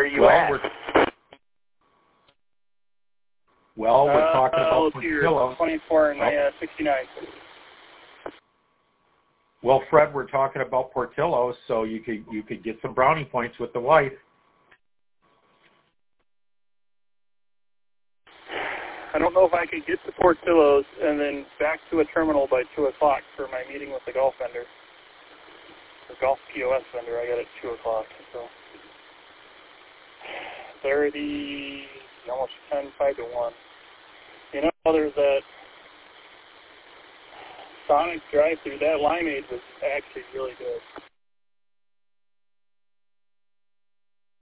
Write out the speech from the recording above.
are you at? We're talking about Portillo's. 24 and 69. Well, Fred, we're talking about Portillo's, so you could get some brownie points with the wife. I don't know if I could get to Portillo's and then back to a terminal by 2 o'clock for my meeting with the golf vendor. The golf POS vendor I got at 2 o'clock. So 30, almost 10, 5 to 1. You know, there's that Sonic drive-through. That limeade was actually really good.